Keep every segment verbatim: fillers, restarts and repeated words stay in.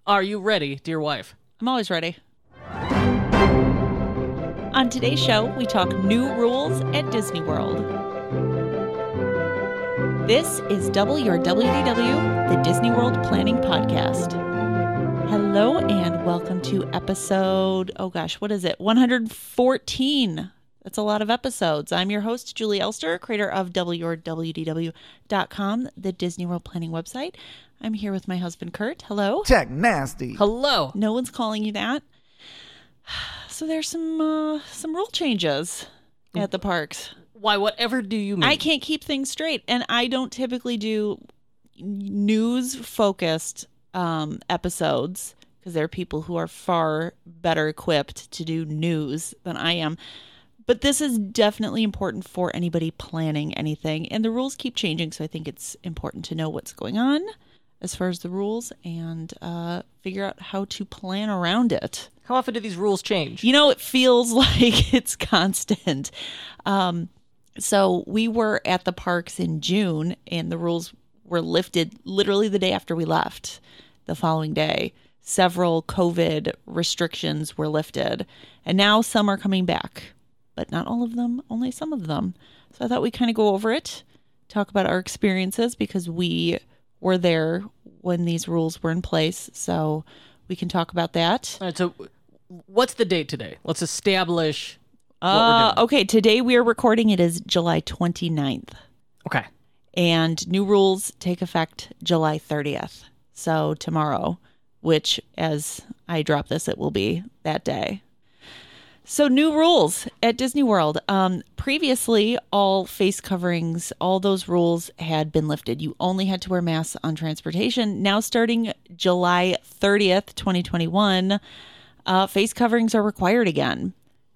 Are you ready, dear wife? I'm always ready. On today's show, we talk new rules at Disney World. This is W Your W D W, the Disney World Planning Podcast. Hello and welcome to episode, oh gosh, what is it? one hundred fourteen. That's a lot of episodes. I'm your host, Julie Elster, creator of W Your W D W dot com, the Disney World Planning website. I'm here with my husband, Kurt. Hello. Tech Nasty. Hello. No one's calling you that. So there's some uh, some rule changes at the parks. Why, whatever do you mean? I can't keep things straight, and I don't typically do news-focused um, episodes because there are people who are far better equipped to do news than I am. But this is definitely important for anybody planning anything, and the rules keep changing, so I think it's important to know what's going on as far as the rules and uh, figure out how to plan around it. How often do these rules change? You know, it feels like it's constant. Um, so we were at the parks in June, and the rules were lifted literally the day after we left, the following day. Several COVID restrictions were lifted, and now some are coming back, but not all of them, only some of them. So I thought we'd kind of go over it, talk about our experiences, because we were there when these rules were in place, so we can talk about that. All right, so what's the date today? Let's establish what Uh, we're doing. okay, today we are recording. It is July twenty-ninth, Okay. and new rules take effect July thirtieth, so tomorrow, which as I drop this, it will be that day. So new rules at Disney World. Um, previously, all face coverings, all those rules had been lifted. You only had to wear masks on transportation. Now, starting July thirtieth, twenty twenty-one, uh, face coverings are required again.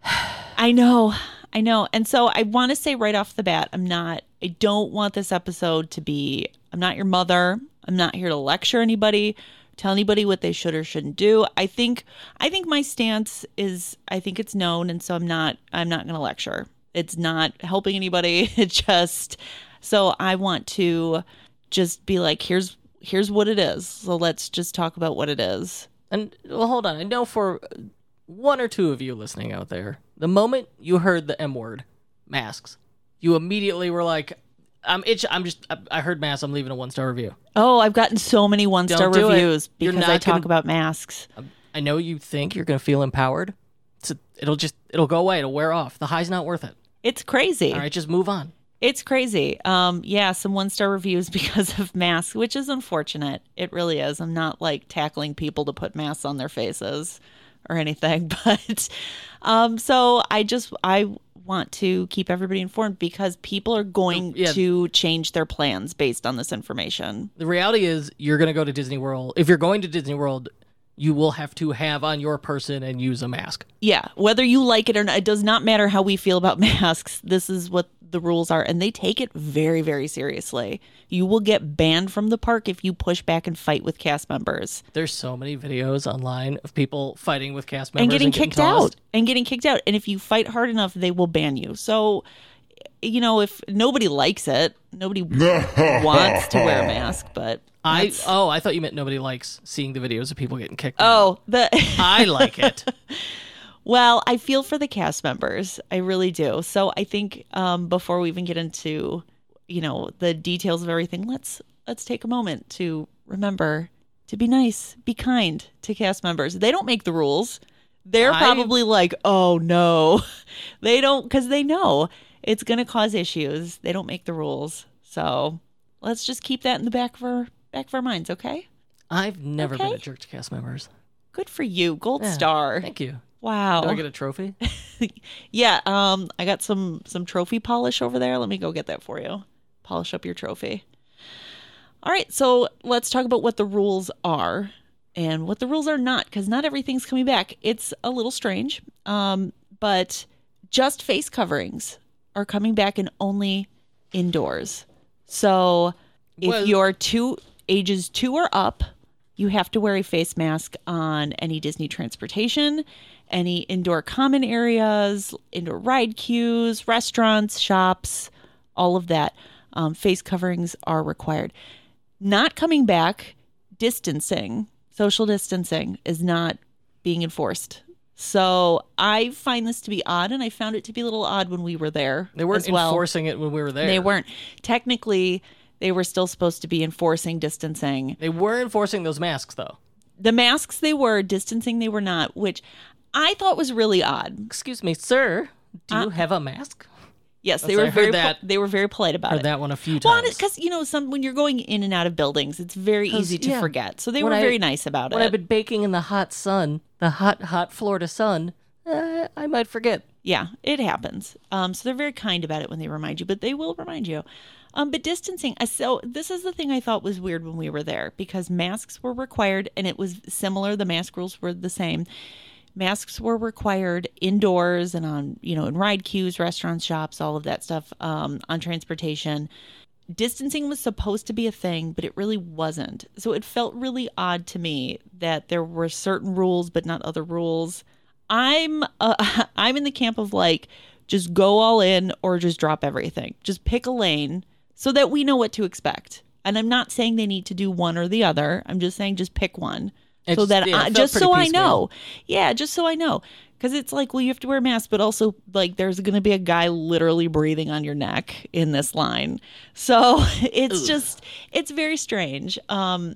I know, I know. And so I want to say right off the bat, I'm not, I don't want this episode to be, I'm not your mother. I'm not here to lecture anybody, tell anybody what they should or shouldn't do. I think I think my stance is I think it's known, and so I'm not I'm not going to lecture. It's not helping anybody. It just so I want to just be like, here's here's what it is. So let's just talk about what it is. And, well, hold on. I know for one or two of you listening out there, the moment you heard the M word, masks, you immediately were like, I'm itch. I'm just. I, I heard masks. I'm leaving a one star review. Oh, I've gotten so many one star Don't do it. reviews You're because not I talk gonna- about masks. I know you think you're going to feel empowered. So it'll just. It'll go away. It'll wear off. The high's not worth it. It's crazy. All right, just move on. It's crazy. Um, yeah, some one-star reviews because of masks, which is unfortunate. It really is. I'm not like tackling people to put masks on their faces or anything, but um, so I just I want to keep everybody informed because people are going Yeah. to change their plans based on this information. The reality is you're going to go to Disney World. If you're going to Disney World, you will have to have on your person and use a mask. Yeah, whether you like it or not, it does not matter how we feel about masks. This is what the rules are, and they take it very, very seriously. You will get banned from the park if you push back and fight with cast members. There's so many videos online of people fighting with cast members And getting kicked tossed. out. And getting kicked out. And if you fight hard enough, they will ban you. So, you know, if nobody likes it, nobody wants to wear a mask, but I that's- oh, I thought you meant nobody likes seeing the videos of people getting kicked out. oh, the I like it. Well, I feel for the cast members. I really do. So I think um, before we even get into, you know, the details of everything, let's let's take a moment to remember to be nice, be kind to cast members. They don't make the rules. They're I- probably like, oh no, they don't, because they know it's going to cause issues. They don't make the rules. So let's just keep that in the back of our back of our minds, okay? I've never been Okay. a jerk to cast members. Good for you, gold Yeah, star. Thank you. Wow. Do I get a trophy? Yeah, um, I got some some trophy polish over there. Let me go get that for you. Polish up your trophy. All right, so let's talk about what the rules are and what the rules are not, because not everything's coming back. It's a little strange, um, but just face coverings are coming back and only indoors. So if Well- you're two ages two or up, you have to wear a face mask on any Disney transportation, any indoor common areas, indoor ride queues, restaurants, shops, all of that. Um, face coverings are required. Not coming back, distancing. social distancing is not being enforced. So I find this to be odd, and I found it to be a little odd when we were there. They weren't as well. enforcing it when we were there. They weren't. Technically, they were still supposed to be enforcing distancing. They were enforcing those masks, though. The masks they were, distancing they were not, which I thought was really odd. Excuse me, sir. Do Uh, you have a mask? Yes, they Yes, I were heard very that. po- they were very polite about Heard it. that one a few Well, times. because you know, some when you're going in and out of buildings, it's very 'Cause, easy to yeah, forget. So they when were I- very nice about when it. I've been baking in the hot sun, the hot, hot Florida sun, uh, I might forget. Yeah, it happens. Um, so they're very kind about it when they remind you, but they will remind you. Um, but distancing, I- so this is the thing I thought was weird when we were there, because masks were required, and it was similar. The mask rules were the same. Masks were required indoors and on, you know, in ride queues, restaurants, shops, all of that stuff, um, on transportation. Distancing was supposed to be a thing, but it really wasn't. So it felt really odd to me that there were certain rules, but not other rules. I'm uh, I'm in the camp of like, just go all in or just drop everything. Just pick a lane so that we know what to expect. And I'm not saying they need to do one or the other. I'm just saying just pick one. So It's- that yeah, it I, felt just pretty so I piecemeal. know. Yeah, just so I know. Because it's like, well, you have to wear a mask, but also like there's going to be a guy literally breathing on your neck in this line. So it's Ugh. just, it's very strange. Um,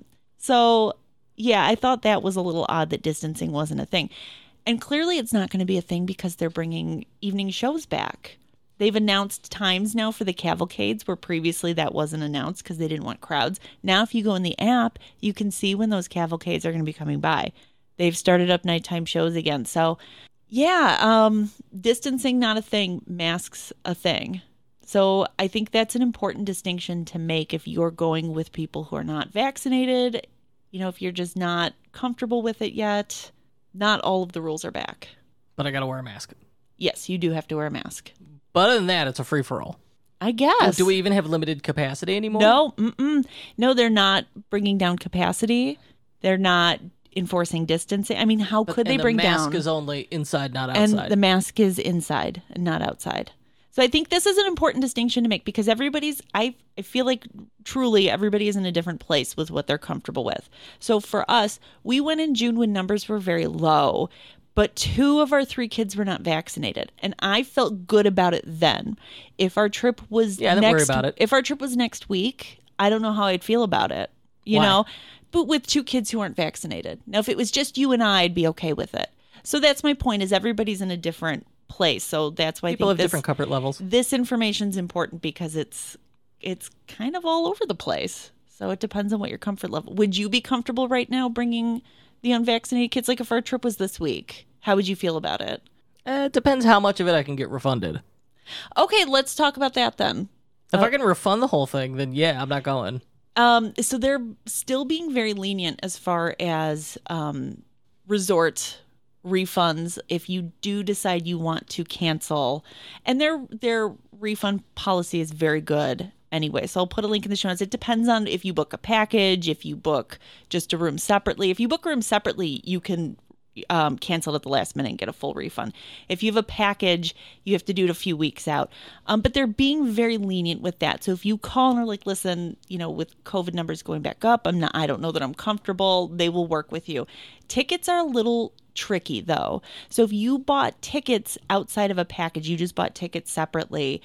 so yeah, I thought that was a little odd that distancing wasn't a thing. And clearly it's not going to be a thing because they're bringing evening shows back. They've announced times now for the cavalcades where previously that wasn't announced because they didn't want crowds. Now, if you go in the app, you can see when those cavalcades are going to be coming by. They've started up nighttime shows again. So, yeah, um, distancing not a thing, masks a thing. So I think that's an important distinction to make if you're going with people who are not vaccinated. You know, if you're just not comfortable with it yet, not all of the rules are back. But I gotta wear a mask. Yes, you do have to wear a mask. But other than that, it's a free-for-all. I guess. Do we even have limited capacity anymore? No, mm-mm. No, they're not bringing down capacity. They're not enforcing distancing. I mean, how But- could they and bring the mask down? is only inside, not and outside. the mask is inside and not outside. So I think this is an important distinction to make because everybody's, I, I feel like truly everybody is in a different place with what they're comfortable with. So for us, we went in June when numbers were very low, but two of our three kids were not vaccinated. And I felt good about it then. If our trip was Yeah, I didn't next, worry about it. If our trip was next week, I don't know how I'd feel about it, you Why? know, but with two kids who aren't vaccinated. Now, if it was just you and I, I'd be okay with it. So that's my point is everybody's in a different place. So that's why People I have think this, different comfort levels. this information is important because it's it's kind of all over the place. So it depends on what your comfort level. Would you be comfortable right now bringing the unvaccinated kids? Like if our trip was this week, how would you feel about it? Uh, it depends how much of it I can get refunded. Okay, let's talk about that then. If I can refund the whole thing, then yeah, I'm not going. Um, so they're still being very lenient as far as um, resort refunds if you do decide you want to cancel, and their their refund policy is very good anyway. So I'll put a link in the show notes. It depends on if you book a package, if you book just a room separately. If you book a room separately, you can um, cancel it at the last minute and get a full refund. If you have a package, you have to do it a few weeks out. Um, but they're being very lenient with that. So if you call and are like, listen, you know, with COVID numbers going back up, I'm not, I don't know that I'm comfortable. They will work with you. Tickets are a little tricky though. So if you bought tickets outside of a package, you just bought tickets separately.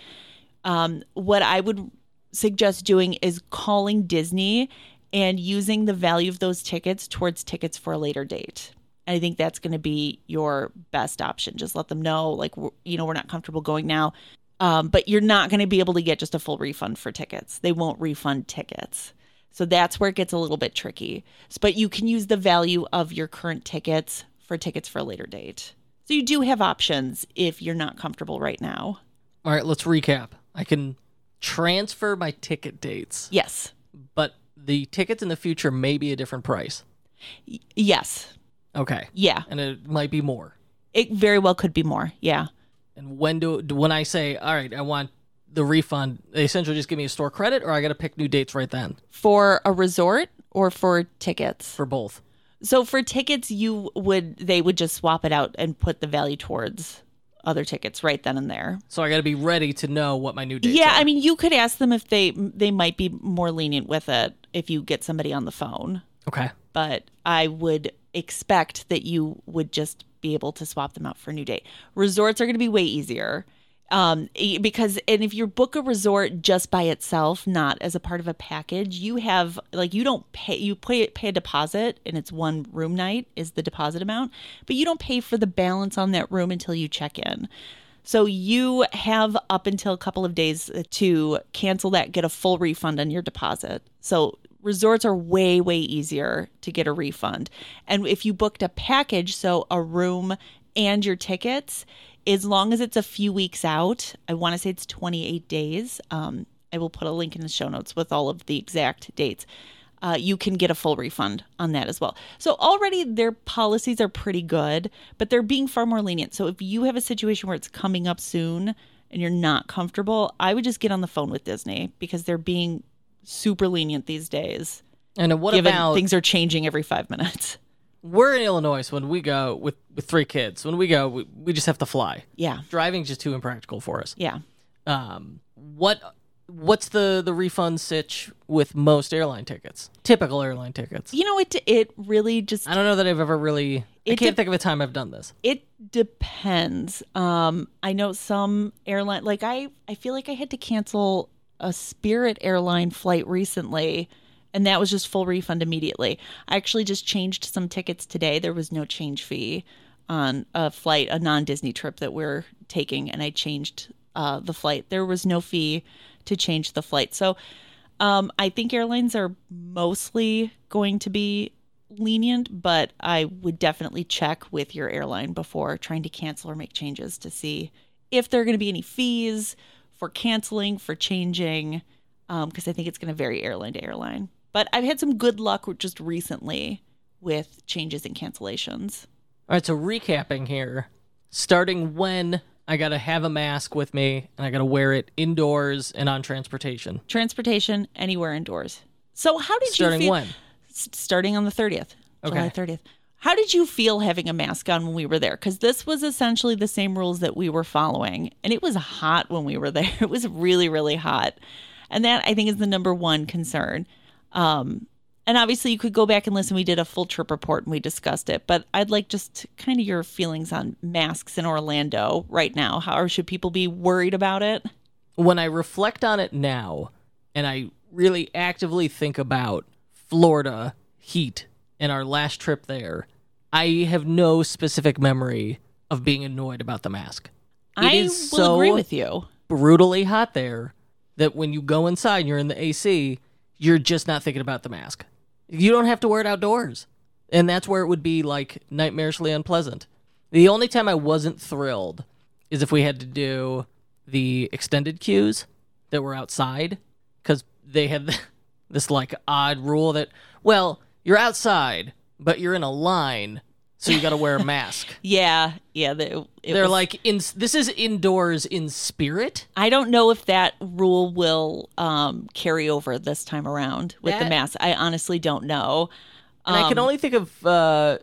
Um, what I would suggest doing is calling Disney and using the value of those tickets towards tickets for a later date. And I think that's going to be your best option. Just let them know, like, we're- you know, we're not comfortable going now. Um, but you're not going to be able to get just a full refund for tickets. They won't refund tickets. So that's where it gets a little bit tricky. But you can use the value of your current tickets for tickets for a later date. So you do have options if you're not comfortable right now. All right, let's recap. I can transfer my ticket dates, Yes. but the tickets in the future may be a different price. Y- yes. Okay. Yeah. And it might be more. It very well could be more. Yeah. And when do when I say, all right, I want the refund, they essentially just give me a store credit, or I got to pick new dates right then For a resort or for tickets? for both? So for tickets, you would they would just swap it out and put the value towards other tickets right then and there. So I got to be ready to know what my new dates Yeah, are. I mean, you could ask them if they they might be more lenient with it if you get somebody on the phone. Okay. but I would expect that you would just be able to swap them out for a new date. Resorts are going to be way easier. Um, because, and if you book a resort just by itself, not as a part of a package, you have, like, you don't pay, you pay, pay a deposit, and it's one room night is the deposit amount, but you don't pay for the balance on that room until you check in. So you have up until a couple of days to cancel that, get a full refund on your deposit. So resorts are way, way easier to get a refund. And if you booked a package, so a room and your tickets, as long as it's a few weeks out, I want to say it's twenty-eight days. Um, I will put a link in the show notes with all of the exact dates. Uh, you can get a full refund on that as well. So already their policies are pretty good, but they're being far more lenient. So if you have a situation where it's coming up soon and you're not comfortable, I would just get on the phone with Disney because they're being super lenient these days. And what given about things are changing every five minutes? We're in Illinois, so when we go with, with three kids, when we go, we, we just have to fly. Yeah. Driving's just too impractical for us. Yeah. Um, what what's the, the refund sitch with most airline tickets? Typical airline tickets. You know, it it really just... I don't know that I've ever really... I It can't de- think of a time I've done this. It depends. Um, I know some airline... Like, I, I feel like I had to cancel a Spirit airline flight recently, and that was just full refund immediately. I actually just changed some tickets today. There was no change fee on a flight, a non-Disney trip that we're taking, and I changed uh, the flight. There was no fee to change the flight. So um, I think airlines are mostly going to be lenient, but I would definitely check with your airline before trying to cancel or make changes to see if there are going to be any fees for canceling, for changing, because um, I think it's going to vary airline to airline. But I've had some good luck just recently with changes and cancellations. All right, so recapping here. Starting when I got to have a mask with me and I got to wear it indoors and on transportation. Transportation, anywhere indoors. So how did Starting you feel? when? S- starting on the thirtieth, Okay. July thirtieth. How did you feel having a mask on when we were there? Because this was essentially the same rules that we were following. And it was hot when we were there. It was really, really hot. And that, I think, is the number one concern. Um, and obviously, you could go back and listen. We did a full trip report and we discussed it. But I'd like just kind of your feelings on masks in Orlando right now. How should people be worried about it? When I reflect on it now and I really actively think about Florida heat and our last trip there, I have no specific memory of being annoyed about the mask. It I is will so agree with you. brutally hot there that when you go inside and you're in the A C, you're just not thinking about the mask. You don't have to wear it outdoors. And that's where it would be like nightmarishly unpleasant. The only time I wasn't thrilled is if we had to do the extended queues that were outside, because they had this like odd rule that, well, you're outside, but you're in a line, so you got to wear a mask. Yeah, yeah. The, it They're was, like, in this is indoors in spirit. I don't know if that rule will um, carry over this time around with That- the mask. I honestly don't know. And I can Um, only think of uh,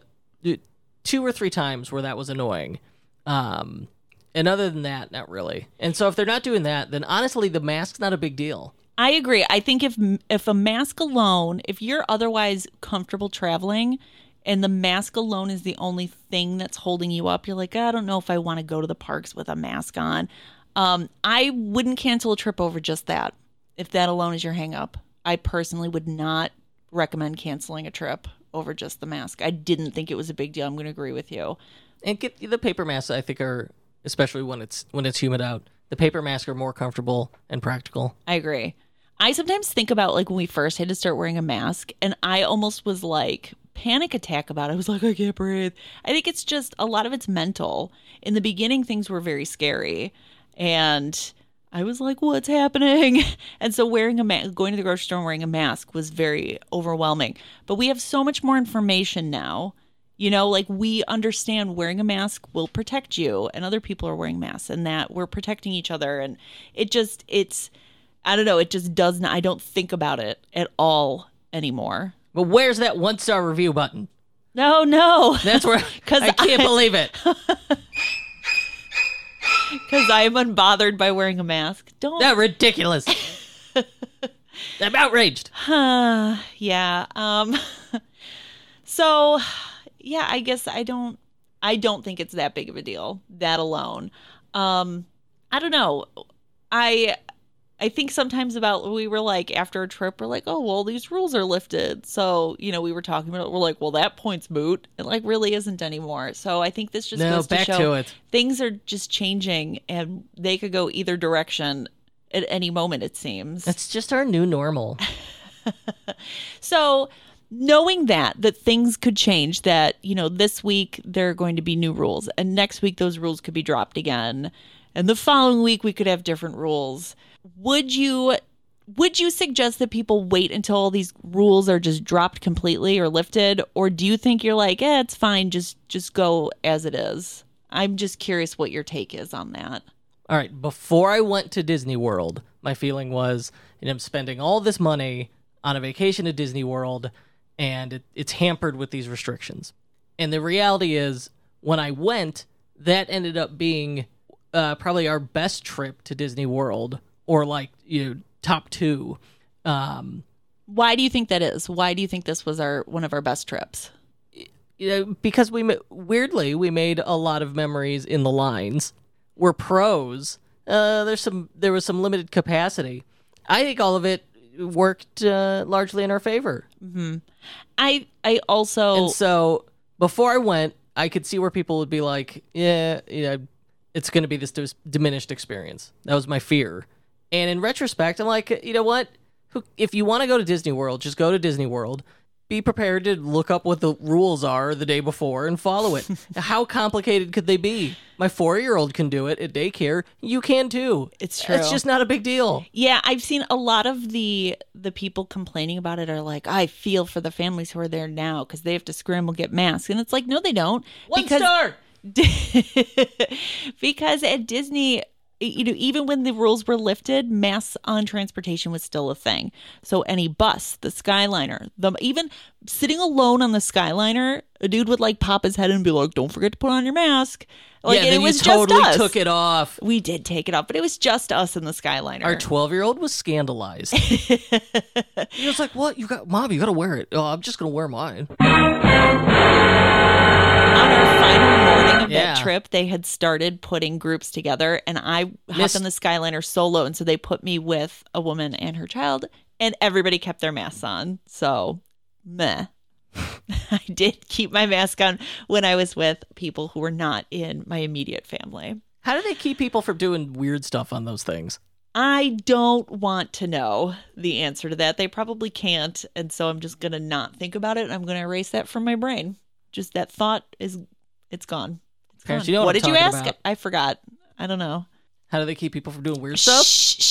two or three times where that was annoying. Um, and other than that, not really. And so if they're not doing that, then honestly, the mask's not a big deal. I agree. I think if if a mask alone, if you're otherwise comfortable traveling, and the mask alone is the only thing that's holding you up, you're like, I don't know if I want to go to the parks with a mask on. Um, I wouldn't cancel a trip over just that. If that alone is your hang up, I personally would not recommend canceling a trip over just the mask. I didn't think it was a big deal. I'm going to agree with you. And get the paper masks, I think, are, especially when it's when it's humid out, the paper masks are more comfortable and practical. I agree. I sometimes think about like when we first had to start wearing a mask, and I almost was like panic attack about it. I was like, I can't breathe. I think it's just a lot of it's mental. In the beginning, things were very scary, and I was like, what's happening? And so wearing a mask, going to the grocery store and wearing a mask was very overwhelming. But we have so much more information now. You know, like we understand wearing a mask will protect you, and other people are wearing masks, and that we're protecting each other. And it just, it's, I don't know, it just doesn't, I don't think about it at all anymore. But where's that one-star review button? No, no. That's where, 'Cause I can't I- believe it. Because I am unbothered by wearing a mask. Don't. That's ridiculous. I'm outraged. Huh, yeah. Um, So, yeah, I guess I don't I don't think it's that big of a deal, that alone. Um, I don't know. I I think sometimes about we were like after a trip, we're like, oh well, these rules are lifted. So, you know, we were talking about it, we're like, well, that point's moot. It like really isn't anymore. So I think this just No, goes to back show to it. things are just changing and they could go either direction at any moment, it seems. It's just our new normal. So knowing that, that things could change, that, you know, this week there are going to be new rules and next week those rules could be dropped again. And the following week we could have different rules. Would you would you suggest that people wait until all these rules are just dropped completely or lifted? Or do you think you're like, eh, it's fine, just just go as it is? I'm just curious what your take is on that. All right, before I went to Disney World, my feeling was, you know, I'm spending all this money on a vacation to Disney World, and it, it's hampered with these restrictions. And the reality is, when I went, that ended up being uh, probably our best trip to Disney World, or like, you know, top two. Um, Why do you think that is? Why do you think this was our one of our best trips? you know, because we ma- weirdly we made a lot of memories in the lines. We're pros. Uh, there's some there was some limited capacity. I think all of it worked uh, largely in our favor. Mm-hmm. I I also And so before I went, I could see where people would be like, yeah, you know, it's going to be this dis- diminished experience. That was my fear. And in retrospect, I'm like, you know what? Who, if you want to go to Disney World, just go to Disney World. Be prepared to look up what the rules are the day before and follow it. How complicated could they be? My four-year-old can do it at daycare. You can too. It's true. It's just not a big deal. Yeah, I've seen a lot of the the people complaining about it are like, I feel for the families who are there now because they have to scramble get masks, and it's like, no, they don't. One because, star. Because at Disney, you know, even when the rules were lifted, masks on transportation was still a thing. So any bus, the Skyliner, the even sitting alone on the Skyliner, a dude would like pop his head and be like, "Don't forget to put on your mask." Like, yeah, and then it was you totally just us. took it off. We did take it off, but it was just us in the Skyliner. Our twelve-year-old was scandalized. He was like, "What? You got, Mom? You got to wear it." Oh, I'm just gonna wear mine. On our final morning of Yeah. that trip, they had started putting groups together, and I hopped Miss- on the Skyliner solo, and so they put me with a woman and her child, and everybody kept their masks on. So, meh. I did keep my mask on when I was with people who were not in my immediate family. How do they keep people from doing weird stuff on those things? I don't want to know the answer to that. They probably can't, and so I'm just going to not think about it. I'm going to erase that from my brain. Just that thought is, it's gone. It's Parents, gone. you know what what I'm did you talking ask? about. I forgot. I don't know. How do they keep people from doing weird stuff?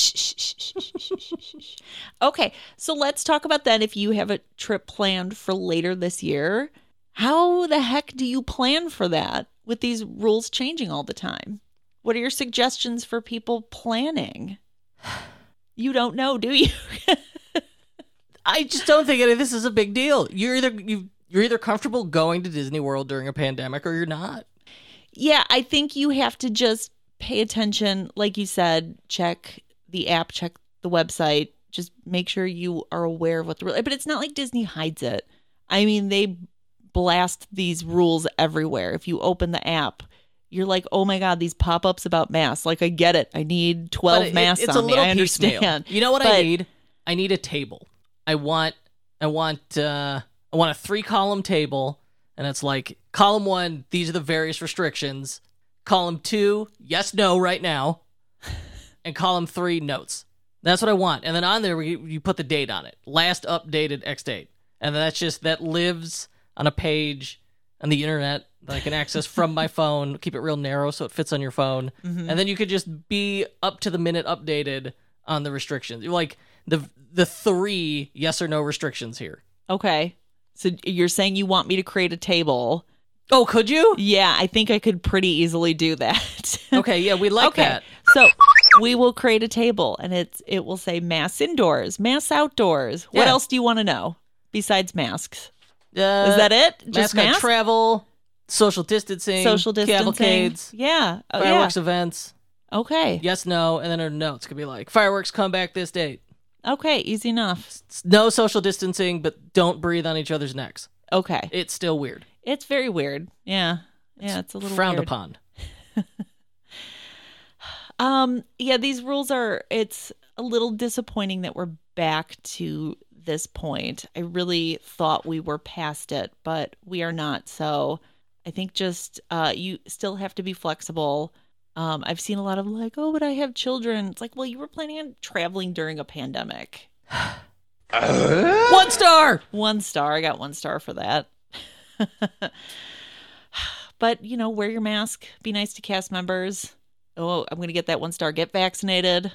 Okay, so let's talk about that. If you have a trip planned for later this year, how the heck do you plan for that with these rules changing all the time? What are your suggestions for people planning? You don't know, do you? I just don't think any of this is a big deal. You're either you you're either comfortable going to Disney World during a pandemic or you're not. Yeah, I think you have to just pay attention. Like you said, check the app, check the website. Just make sure you are aware of what the rule. But it's not like Disney hides it. I mean, they blast these rules everywhere. If you open the app, you're like, oh my God, these pop-ups about masks. Like, I get it. I need twelve But it- masks it's on a me. little I understand. piecemeal. You know what But- I need? I need a table. I want I want uh I want a three column table, and it's like column one, these are the various restrictions. Column two, yes, no, right now. And column three, notes. That's what I want. And then on there, we, you put the date on it. Last updated X date. And then that's just, that lives on a page on the internet that I can access from my phone. Keep it real narrow so it fits on your phone. Mm-hmm. And then you could just be up to the minute updated on the restrictions. Like the the three yes or no restrictions here. Okay. So you're saying you want me to create a table. Oh, could you? Yeah, I think I could pretty easily do that. Okay, yeah, we like okay. that. So we will create a table, and it's it will say masks indoors, masks outdoors. What Yeah. else do you want to know besides masks? Uh, Is that it? Just Just on masks? travel, social distancing, Social distancing. cavalcades, Yeah. Oh, fireworks events. yeah. Okay. Yes, no, and then our notes could be like, fireworks come back this date. Okay. Easy enough. No social distancing, but don't breathe on each other's necks. Okay. It's still weird. It's very weird. Yeah. Yeah, it's a little Frowned weird. upon. Um, yeah, these rules are, it's a little disappointing that we're back to this point. I really thought we were past it, but we are not. So I think just uh, you still have to be flexible. Um, I've seen a lot of like, oh, but I have children. It's like, well, you were planning on traveling during a pandemic. One star! One star. I got one star for that. But, you know, wear your mask. Be nice to cast members. Oh, I'm going to get that one star. Get vaccinated.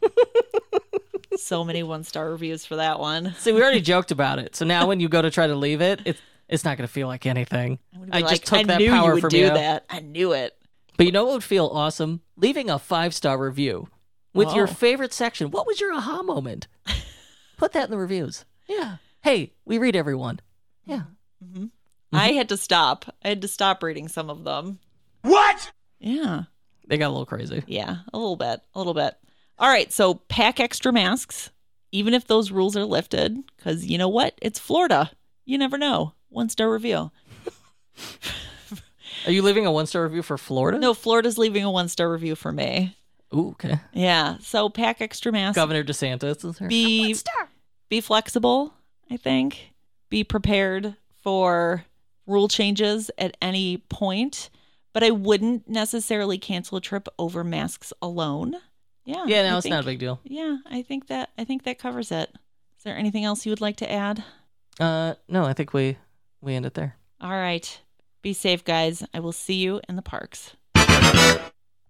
So many one star reviews for that one. See, we already joked about it. So now when you go to try to leave it, it's it's not going to feel like anything. I I like, just took I that knew power you would from do you. that. I knew it. But you know what would feel awesome? Leaving a five star review with your Oh. favorite section. What was your aha moment? Put that in the reviews. Yeah. Hey, we read everyone. Yeah. Mm-hmm. I had to stop. I had to stop reading some of them. What? Yeah. They got a little crazy. Yeah. A little bit. A little bit. All right. So pack extra masks, even if those rules are lifted, because you know what? It's Florida. You never know. One star review. Are you leaving a one star review for Florida? No, Florida's leaving a one star review for me. Ooh, okay. Yeah. So pack extra masks. Governor DeSantis is there. Be be flexible, I think. Be prepared for rule changes at any point, but I wouldn't necessarily cancel a trip over masks alone. Yeah. Yeah, no, I it's think- not a big deal. Yeah, I think that I think that covers it. Is there anything else you would like to add? Uh, no, I think we we end it there. All right. Be safe, guys. I will see you in the parks.